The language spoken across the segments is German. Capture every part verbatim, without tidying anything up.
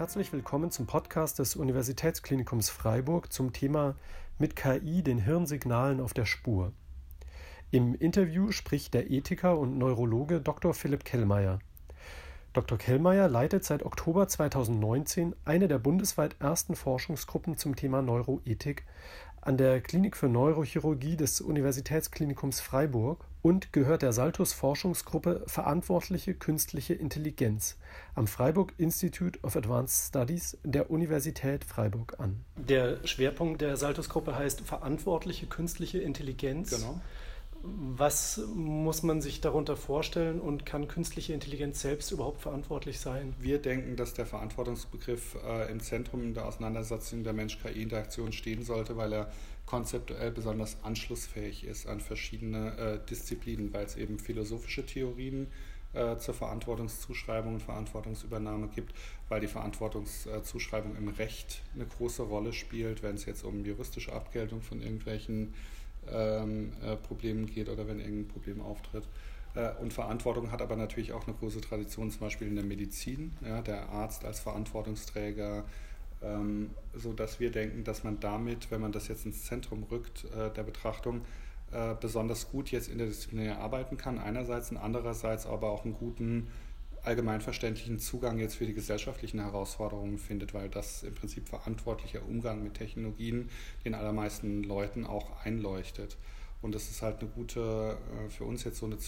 Herzlich willkommen zum Podcast des Universitätsklinikums Freiburg zum Thema Mit K I den Hirnsignalen auf der Spur. Im Interview spricht der Ethiker und Neurologe Doktor Philipp Kellmeyer. Doktor Kellmeyer leitet seit Oktober zweitausendneunzehn eine der bundesweit ersten Forschungsgruppen zum Thema Neuroethik an der Klinik für Neurochirurgie des Universitätsklinikums Freiburg und gehört der Saltus-Forschungsgruppe Verantwortliche Künstliche Intelligenz am Freiburg Institute of Advanced Studies der Universität Freiburg an. Der Schwerpunkt der Saltus-Gruppe heißt Verantwortliche Künstliche Intelligenz. Genau. Was muss man sich darunter vorstellen und kann künstliche Intelligenz selbst überhaupt verantwortlich sein? Wir denken, dass der Verantwortungsbegriff äh, im Zentrum der Auseinandersetzung der Mensch-K I-Interaktion stehen sollte, weil er konzeptuell besonders anschlussfähig ist an verschiedene äh, Disziplinen, weil es eben philosophische Theorien äh, zur Verantwortungszuschreibung und Verantwortungsübernahme gibt, weil die Verantwortungszuschreibung im Recht eine große Rolle spielt, wenn es jetzt um juristische Abgeltung von irgendwelchen Ähm, äh, Problemen geht oder wenn irgendein Problem auftritt. Äh, und Verantwortung hat aber natürlich auch eine große Tradition, zum Beispiel in der Medizin, ja, der Arzt als Verantwortungsträger, ähm, sodass wir denken, dass man damit, wenn man das jetzt ins Zentrum rückt, äh, der Betrachtung, äh, besonders gut jetzt interdisziplinär arbeiten kann, einerseits und andererseits aber auch einen guten allgemeinverständlichen Zugang jetzt für die gesellschaftlichen Herausforderungen findet, weil das im Prinzip verantwortlicher Umgang mit Technologien den allermeisten Leuten auch einleuchtet. Und das ist halt eine gute, für uns jetzt so eine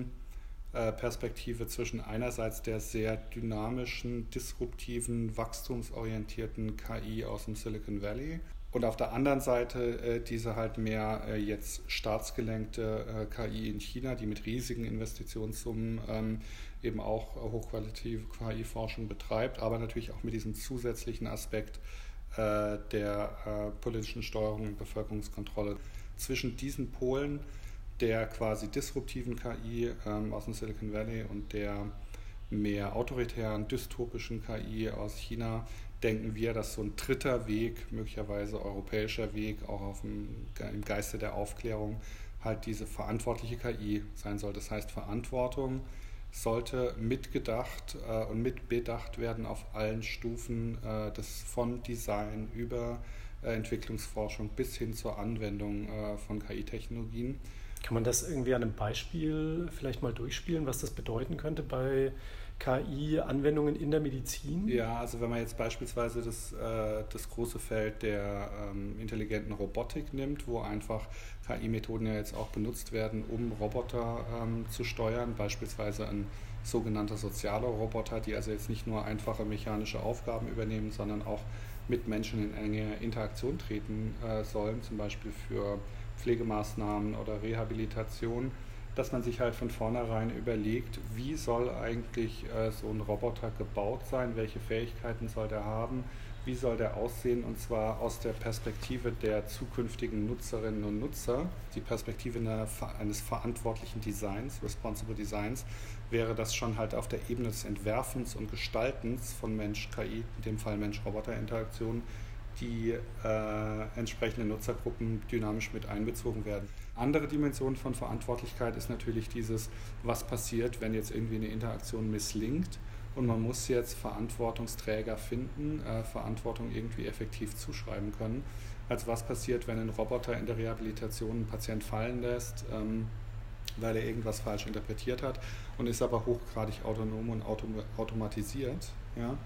Zwischenperspektive zwischen einerseits der sehr dynamischen, disruptiven, wachstumsorientierten K I aus dem Silicon Valley und auf der anderen Seite diese halt mehr jetzt staatsgelenkte K I in China, die mit riesigen Investitionssummen eben auch hochqualitative K I-Forschung betreibt, aber natürlich auch mit diesem zusätzlichen Aspekt äh, der äh, politischen Steuerung und Bevölkerungskontrolle. Zwischen diesen Polen der quasi disruptiven K I ähm, aus dem Silicon Valley und der mehr autoritären, dystopischen K I aus China denken wir, dass so ein dritter Weg, möglicherweise europäischer Weg, auch auf dem, im Geiste der Aufklärung, halt diese verantwortliche K I sein soll. Das heißt, Verantwortung sollte mitgedacht äh, und mitbedacht werden auf allen Stufen äh, des von Design über äh, Entwicklungsforschung bis hin zur Anwendung äh, von K I-Technologien. Kann man das irgendwie an einem Beispiel vielleicht mal durchspielen, was das bedeuten könnte bei K I-Anwendungen in der Medizin? Ja, also wenn man jetzt beispielsweise das, äh, das große Feld der ähm, intelligenten Robotik nimmt, wo einfach K I-Methoden ja jetzt auch benutzt werden, um Roboter ähm, zu steuern, beispielsweise ein sogenannter sozialer Roboter, die also jetzt nicht nur einfache mechanische Aufgaben übernehmen, sondern auch mit Menschen in enge Interaktion treten äh, sollen, zum Beispiel für Pflegemaßnahmen oder Rehabilitation, dass man sich halt von vornherein überlegt, wie soll eigentlich äh, so ein Roboter gebaut sein, welche Fähigkeiten soll der haben, wie soll der aussehen, und zwar aus der Perspektive der zukünftigen Nutzerinnen und Nutzer. Die Perspektive einer, eines verantwortlichen Designs, Responsible Designs, wäre das schon halt auf der Ebene des Entwerfens und Gestaltens von Mensch-K I, in dem Fall Mensch-Roboter-Interaktion, die äh, entsprechenden Nutzergruppen dynamisch mit einbezogen werden. Andere Dimension von Verantwortlichkeit ist natürlich dieses, was passiert, wenn jetzt irgendwie eine Interaktion misslingt und man muss jetzt Verantwortungsträger finden, äh, Verantwortung irgendwie effektiv zuschreiben können. Also was passiert, wenn ein Roboter in der Rehabilitation einen Patient fallen lässt, ähm, weil er irgendwas falsch interpretiert hat und ist aber hochgradig autonom und autom- automatisiert, ja?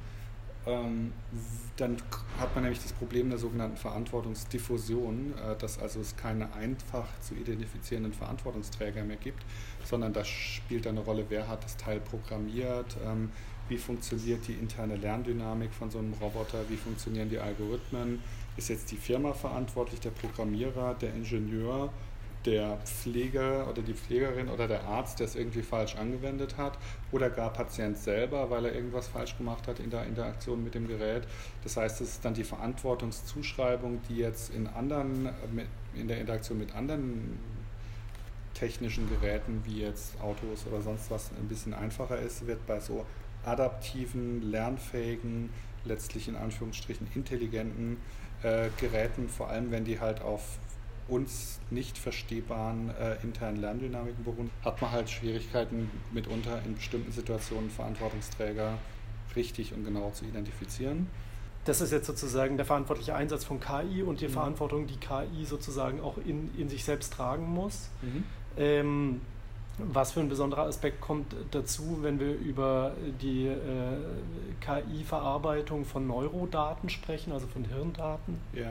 Ähm, dann hat man nämlich das Problem der sogenannten Verantwortungsdiffusion, äh, dass also es keine einfach zu identifizierenden Verantwortungsträger mehr gibt, sondern da spielt eine Rolle, wer hat das Teil programmiert, ähm, wie funktioniert die interne Lerndynamik von so einem Roboter, wie funktionieren die Algorithmen, ist jetzt die Firma verantwortlich, der Programmierer, der Ingenieur, der Pfleger oder die Pflegerin oder der Arzt, der es irgendwie falsch angewendet hat, oder gar Patient selber, weil er irgendwas falsch gemacht hat in der Interaktion mit dem Gerät. Das heißt, es ist dann die Verantwortungszuschreibung, die jetzt in anderen, in der Interaktion mit anderen technischen Geräten, wie jetzt Autos oder sonst was, ein bisschen einfacher ist, wird bei so adaptiven, lernfähigen, letztlich in Anführungsstrichen intelligenten äh, Geräten, vor allem wenn die halt auf uns nicht verstehbaren äh, internen Lerndynamiken beruhen, hat man halt Schwierigkeiten, mitunter in bestimmten Situationen Verantwortungsträger richtig und genau zu identifizieren. Das ist jetzt sozusagen der verantwortliche Einsatz von K I und die mhm. Verantwortung, die K I sozusagen auch in, in sich selbst tragen muss. Mhm. Ähm, was für ein besonderer Aspekt kommt dazu, wenn wir über die äh, K I-Verarbeitung von Neurodaten sprechen, also von Hirndaten? Ja.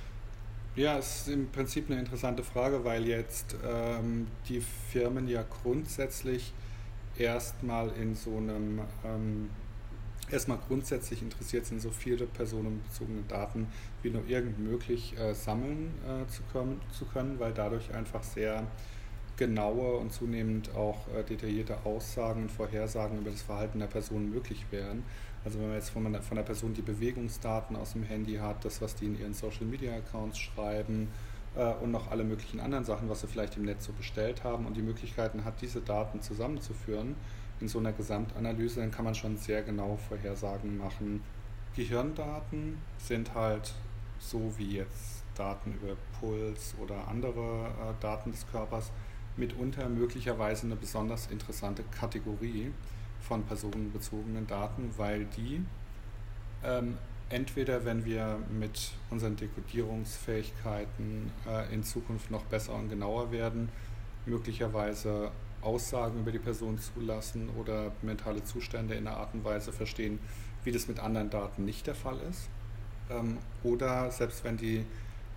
Ja, es ist im Prinzip eine interessante Frage, weil jetzt ähm, die Firmen ja grundsätzlich erstmal in so einem, ähm, erstmal grundsätzlich interessiert sind, so viele personenbezogene Daten wie nur irgend möglich äh, sammeln äh, zu, können, zu können, weil dadurch einfach sehr genaue und zunehmend auch äh, detaillierte Aussagen und Vorhersagen über das Verhalten der Person möglich wären. Also wenn man jetzt von, von der Person die Bewegungsdaten aus dem Handy hat, das, was die in ihren Social-Media-Accounts schreiben äh, und noch alle möglichen anderen Sachen, was sie vielleicht im Netz so bestellt haben und die Möglichkeiten hat, diese Daten zusammenzuführen in so einer Gesamtanalyse, dann kann man schon sehr genau Vorhersagen machen. Gehirndaten sind halt so wie jetzt Daten über Puls oder andere äh, Daten des Körpers mitunter möglicherweise eine besonders interessante Kategorie von personenbezogenen Daten, weil die ähm, entweder, wenn wir mit unseren Dekodierungsfähigkeiten äh, in Zukunft noch besser und genauer werden, möglicherweise Aussagen über die Person zulassen oder mentale Zustände in einer Art und Weise verstehen, wie das mit anderen Daten nicht der Fall ist. Ähm, oder selbst wenn die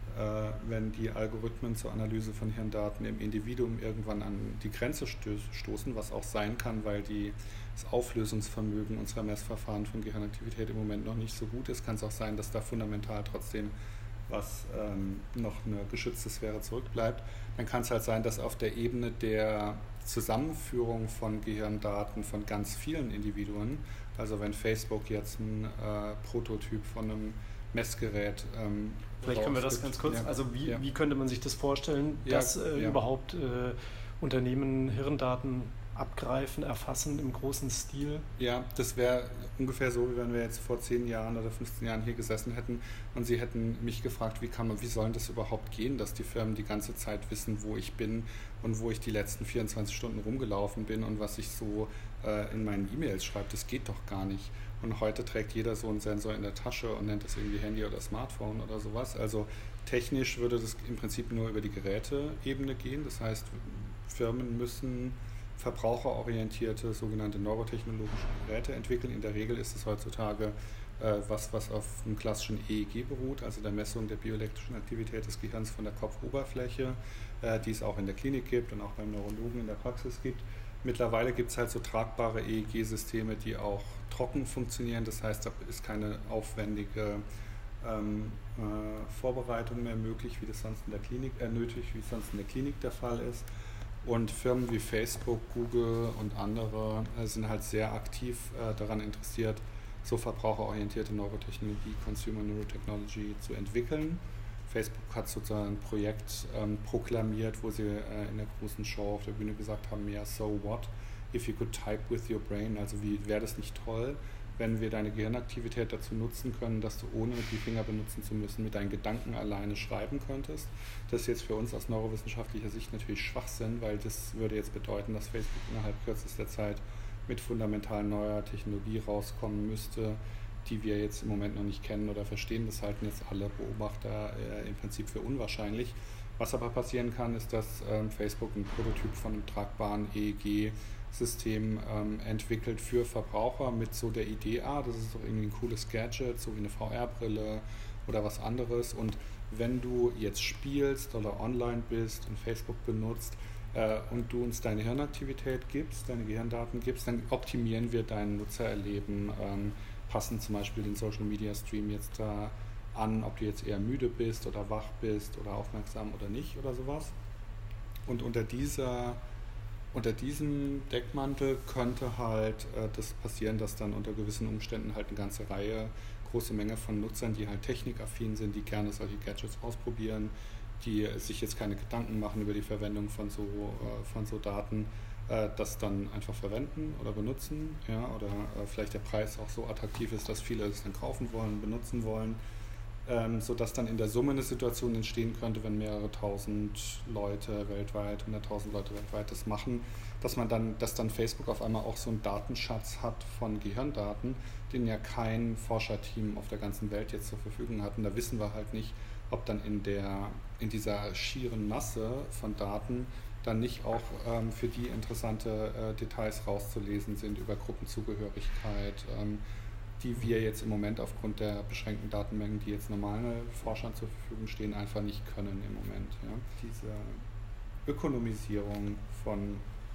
wenn die Algorithmen zur Analyse von Hirndaten im Individuum irgendwann an die Grenze stoßen, was auch sein kann, weil die, das Auflösungsvermögen unserer Messverfahren von Gehirnaktivität im Moment noch nicht so gut ist, kann es auch sein, dass da fundamental trotzdem was ähm, noch eine geschützte Sphäre zurückbleibt. Dann kann es halt sein, dass auf der Ebene der Zusammenführung von Gehirndaten von ganz vielen Individuen, also wenn Facebook jetzt ein äh, Prototyp von einem Messgerät ähm, Vielleicht können wir das ganz kurz, ja. also wie, ja. wie könnte man sich das vorstellen, ja, dass äh, ja. überhaupt äh, Unternehmen Hirndaten abgreifen, erfassen im großen Stil? Ja, das wäre ungefähr so, wie wenn wir jetzt vor zehn Jahren oder fünfzehn Jahren hier gesessen hätten und Sie hätten mich gefragt, wie kann man, wie soll das überhaupt gehen, dass die Firmen die ganze Zeit wissen, wo ich bin und wo ich die letzten vierundzwanzig Stunden rumgelaufen bin und was ich so äh, in meinen E-Mails schreibe, das geht doch gar nicht. Und heute trägt jeder so einen Sensor in der Tasche und nennt das irgendwie Handy oder Smartphone oder sowas. Also technisch würde das im Prinzip nur über die Geräteebene gehen. Das heißt, Firmen müssen verbraucherorientierte, sogenannte neurotechnologische Geräte entwickeln. In der Regel ist es heutzutage äh, was, was auf einem klassischen E E G beruht, also der Messung der bioelektrischen Aktivität des Gehirns von der Kopfoberfläche, äh, die es auch in der Klinik gibt und auch beim Neurologen in der Praxis gibt. Mittlerweile gibt es halt so tragbare E E G-Systeme, die auch trocken funktionieren. Das heißt, da ist keine aufwendige ähm, äh, Vorbereitung mehr möglich, wie das sonst in der Klinik äh, nötig, wie es sonst in der Klinik der Fall ist. Und Firmen wie Facebook, Google und andere äh, sind halt sehr aktiv äh, daran interessiert, so verbraucherorientierte Neurotechnologie, Consumer Neurotechnology zu entwickeln. Facebook hat sozusagen ein Projekt ähm, proklamiert, wo sie äh, in der großen Show auf der Bühne gesagt haben, ja, so what, if you could type with your brain, also wie wäre das nicht toll, wenn wir deine Gehirnaktivität dazu nutzen können, dass du ohne die Finger benutzen zu müssen mit deinen Gedanken alleine schreiben könntest. Das ist jetzt für uns aus neurowissenschaftlicher Sicht natürlich Schwachsinn, weil das würde jetzt bedeuten, dass Facebook innerhalb kürzester Zeit mit fundamental neuer Technologie rauskommen müsste, die wir jetzt im Moment noch nicht kennen oder verstehen. Das halten jetzt alle Beobachter äh, im Prinzip für unwahrscheinlich. Was aber passieren kann, ist, dass ähm, Facebook ein Prototyp von einem tragbaren E E G-System ähm, entwickelt für Verbraucher mit so der Idee, ah, das ist doch irgendwie ein cooles Gadget, so wie eine V R-Brille oder was anderes. Und wenn du jetzt spielst oder online bist und Facebook benutzt äh, und du uns deine Hirnaktivität gibst, deine Gehirndaten gibst, dann optimieren wir dein Nutzererleben, ähm, passen zum Beispiel den Social Media Stream jetzt da an, ob du jetzt eher müde bist oder wach bist oder aufmerksam oder nicht oder sowas. Und unter dieser, unter diesem Deckmantel könnte halt äh, das passieren, dass dann unter gewissen Umständen halt eine ganze Reihe, große Menge von Nutzern, die halt technikaffin sind, die gerne solche Gadgets ausprobieren, die sich jetzt keine Gedanken machen über die Verwendung von so, äh, von so Daten, das dann einfach verwenden oder benutzen, ja, oder äh, vielleicht der Preis auch so attraktiv ist, dass viele es dann kaufen wollen, benutzen wollen. ähm, sodass dann in der Summe eine Situation entstehen könnte, wenn mehrere tausend Leute weltweit, hunderttausend Leute weltweit das machen, dass man dann, dass dann Facebook auf einmal auch so einen Datenschatz hat von Gehirndaten, den ja kein Forscherteam auf der ganzen Welt jetzt zur Verfügung hat. Und da wissen wir halt nicht, ob dann in der, in dieser schieren Masse von Daten dann nicht auch ähm, für die interessante äh, Details rauszulesen sind über Gruppenzugehörigkeit, ähm, die wir jetzt im Moment aufgrund der beschränkten Datenmengen, die jetzt normalen Forschern zur Verfügung stehen, einfach nicht können im Moment. Ja. Diese Ökonomisierung von,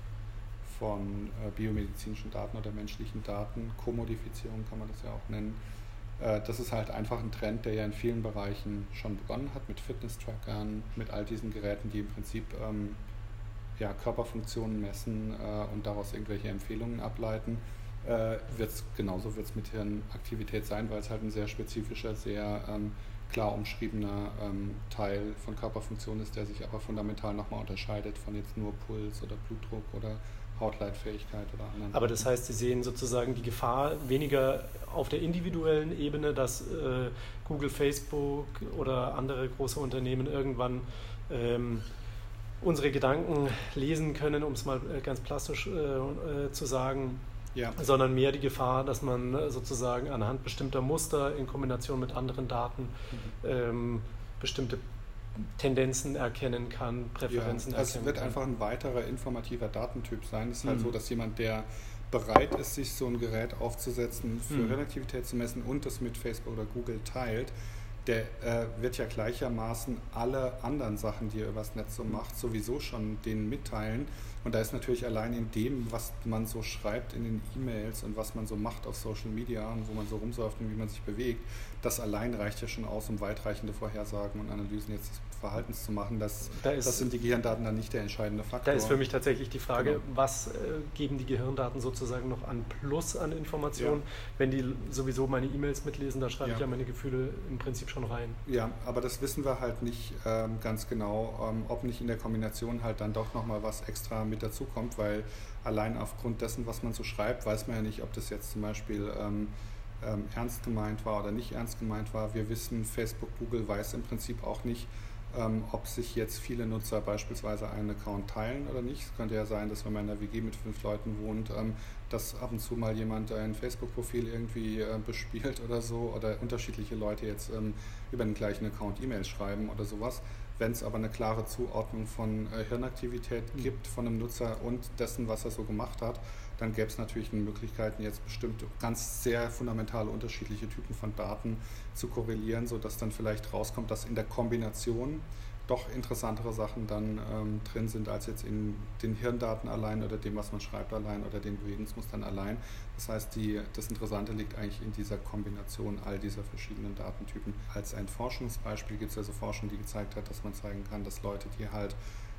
von äh, biomedizinischen Daten oder menschlichen Daten, Kommodifizierung kann man das ja auch nennen, äh, das ist halt einfach ein Trend, der ja in vielen Bereichen schon begonnen hat, mit Fitness-Trackern, mit all diesen Geräten, die im Prinzip ähm, ja, Körperfunktionen messen äh, und daraus irgendwelche Empfehlungen ableiten. Äh, wird's, genauso wird es mit Hirnaktivität sein, weil es halt ein sehr spezifischer, sehr ähm, klar umschriebener ähm, Teil von Körperfunktion ist, der sich aber fundamental nochmal unterscheidet von jetzt nur Puls oder Blutdruck oder Hautleitfähigkeit oder anderen. Aber das heißt, Sie sehen sozusagen die Gefahr weniger auf der individuellen Ebene, dass äh, Google, Facebook oder andere große Unternehmen irgendwann ähm, unsere Gedanken lesen können, um es mal ganz plastisch äh, zu sagen, ja. Sondern mehr die Gefahr, dass man sozusagen anhand bestimmter Muster in Kombination mit anderen Daten mhm. ähm, bestimmte Tendenzen erkennen kann, Präferenzen ja, erkennen kann. Es wird kann. einfach ein weiterer informativer Datentyp sein. Es ist halt mhm. so, dass jemand, der bereit ist, sich so ein Gerät aufzusetzen, für mhm. Hirnaktivität zu messen und das mit Facebook oder Google teilt, der äh, wird ja gleichermaßen alle anderen Sachen, die er übers Netz so macht, sowieso schon denen mitteilen. Und da ist natürlich allein in dem, was man so schreibt in den E-Mails und was man so macht auf Social Media und wo man so rumsurft und wie man sich bewegt, das allein reicht ja schon aus, um weitreichende Vorhersagen und Analysen jetzt des Verhaltens zu machen. Das, da ist, das sind die Gehirndaten dann nicht der entscheidende Faktor. Da ist für mich tatsächlich die Frage, genau. was äh, geben die Gehirndaten sozusagen noch an Plus an Informationen, ja. wenn die sowieso meine E-Mails mitlesen, da schreibe ja. ich ja meine Gefühle im Prinzip schon rein. Ja, aber das wissen wir halt nicht ähm, ganz genau, ähm, ob nicht in der Kombination halt dann doch nochmal was extra mit dazu kommt, weil allein aufgrund dessen, was man so schreibt, weiß man ja nicht, ob das jetzt zum Beispiel ähm, ähm, ernst gemeint war oder nicht ernst gemeint war. Wir wissen, Facebook, Google weiß im Prinzip auch nicht, ähm, ob sich jetzt viele Nutzer beispielsweise einen Account teilen oder nicht. Es könnte ja sein, dass wenn man in einer W G mit fünf Leuten wohnt, ähm, dass ab und zu mal jemand ein Facebook-Profil irgendwie äh, bespielt oder so oder unterschiedliche Leute jetzt ähm, über den gleichen Account E-Mails schreiben oder sowas. Wenn es aber eine klare Zuordnung von äh, Hirnaktivität gibt von einem Nutzer und dessen, was er so gemacht hat, dann gäbe es natürlich Möglichkeiten, jetzt bestimmt ganz sehr fundamentale unterschiedliche Typen von Daten zu korrelieren, sodass dann vielleicht rauskommt, dass in der Kombination doch interessantere Sachen dann ähm, drin sind, als jetzt in den Hirndaten allein oder dem, was man schreibt allein oder den Bewegungsmustern allein. Das heißt, die, das Interessante liegt eigentlich in dieser Kombination all dieser verschiedenen Datentypen. Als ein Forschungsbeispiel gibt es also Forschung, die gezeigt hat, dass man zeigen kann, dass Leute, die halt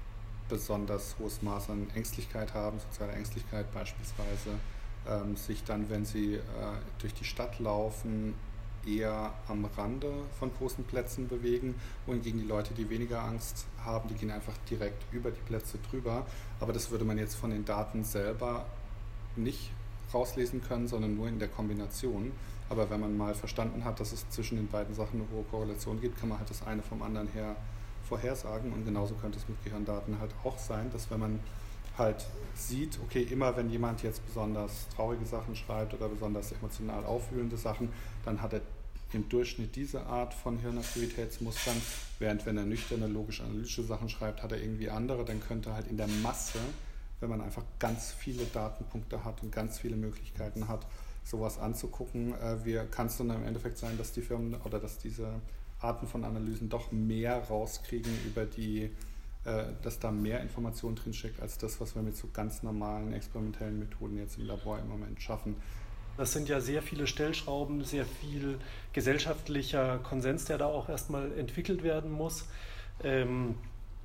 besonders hohes Maß an Ängstlichkeit haben, soziale Ängstlichkeit beispielsweise, ähm, sich dann, wenn sie äh, durch die Stadt laufen, eher am Rande von großen Plätzen bewegen, wohingegen die Leute, die weniger Angst haben, die gehen einfach direkt über die Plätze drüber. Aber das würde man jetzt von den Daten selber nicht rauslesen können, sondern nur in der Kombination. Aber wenn man mal verstanden hat, dass es zwischen den beiden Sachen eine hohe Korrelation gibt, kann man halt das eine vom anderen her vorhersagen. Und genauso könnte es mit Gehirndaten halt auch sein, dass wenn man halt sieht, okay, immer wenn jemand jetzt besonders traurige Sachen schreibt oder besonders emotional aufwühlende Sachen, dann hat er im Durchschnitt diese Art von Hirnaktivitätsmustern, während wenn er nüchterne, logisch-analytische Sachen schreibt, hat er irgendwie andere, dann könnte halt in der Masse, wenn man einfach ganz viele Datenpunkte hat und ganz viele Möglichkeiten hat, sowas anzugucken, äh, kann es dann im Endeffekt sein, dass die Firmen oder dass diese Arten von Analysen doch mehr rauskriegen über die dass da mehr Information drinsteckt als das, was wir mit so ganz normalen experimentellen Methoden jetzt im Labor im Moment schaffen. Das sind ja sehr viele Stellschrauben, sehr viel gesellschaftlicher Konsens, der da auch erstmal entwickelt werden muss. Ähm,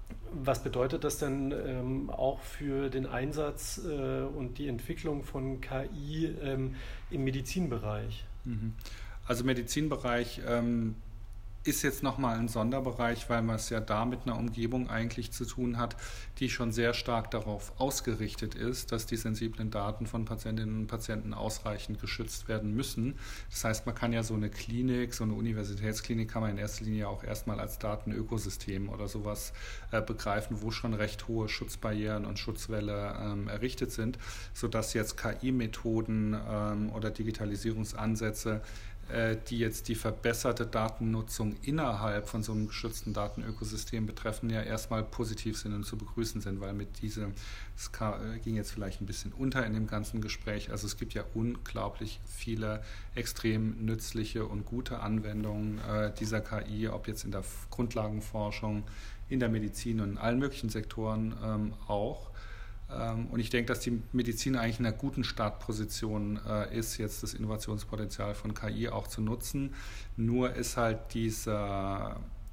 was bedeutet das denn ähm, auch für den Einsatz äh, und die Entwicklung von K I ähm, im Medizinbereich? Also Medizinbereich ähm, ist jetzt nochmal ein Sonderbereich, weil man es ja da mit einer Umgebung eigentlich zu tun hat, die schon sehr stark darauf ausgerichtet ist, dass die sensiblen Daten von Patientinnen und Patienten ausreichend geschützt werden müssen. Das heißt, man kann ja so eine Klinik, so eine Universitätsklinik kann man in erster Linie auch erstmal als Datenökosystem oder sowas äh, begreifen, wo schon recht hohe Schutzbarrieren und Schutzwälle ähm, errichtet sind, sodass jetzt K I-Methoden ähm, oder Digitalisierungsansätze, die jetzt die verbesserte Datennutzung innerhalb von so einem geschützten Datenökosystem betreffen, ja erstmal positiv sind und zu begrüßen sind, weil mit diesem, es ging jetzt vielleicht ein bisschen unter in dem ganzen Gespräch, also es gibt ja unglaublich viele extrem nützliche und gute Anwendungen äh, dieser K I, ob jetzt in der Grundlagenforschung, in der Medizin und in allen möglichen Sektoren ähm, auch. Und ich denke, dass die Medizin eigentlich in einer guten Startposition äh, ist, jetzt das Innovationspotenzial von K I auch zu nutzen. Nur ist halt dieser,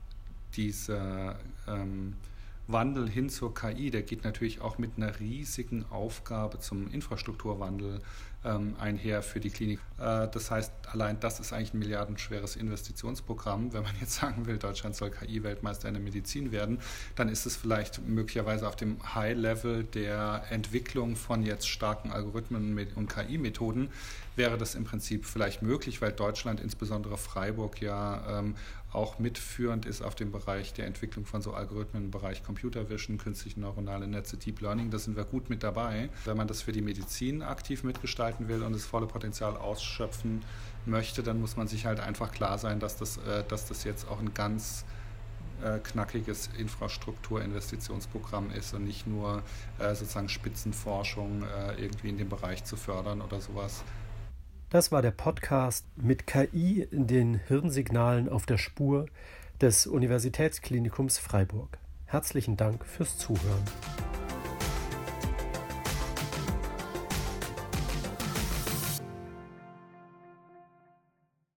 dieser ähm, Wandel hin zur K I, der geht natürlich auch mit einer riesigen Aufgabe zum Infrastrukturwandel ähm, einher für die Klinik. Äh, das heißt, allein das ist eigentlich ein milliardenschweres Investitionsprogramm. Wenn man jetzt sagen will, Deutschland soll K I-Weltmeister in der Medizin werden, dann ist es vielleicht möglicherweise auf dem High-Level der Entwicklung von jetzt starken Algorithmen und K I-Methoden wäre das im Prinzip vielleicht möglich, weil Deutschland, insbesondere Freiburg, ja ähm, auch mitführend ist auf dem Bereich der Entwicklung von so Algorithmen im Bereich Computer Vision, künstliche neuronale Netze, Deep Learning. Da sind wir gut mit dabei. Wenn man das für die Medizin aktiv mitgestalten will und das volle Potenzial ausschöpfen möchte, dann muss man sich halt einfach klar sein, dass das, äh, dass das jetzt auch ein ganz äh, knackiges Infrastrukturinvestitionsprogramm ist und nicht nur äh, sozusagen Spitzenforschung äh, irgendwie in dem Bereich zu fördern oder sowas. Das war der Podcast mit K I in den Hirnsignalen auf der Spur des Universitätsklinikums Freiburg. Herzlichen Dank fürs Zuhören.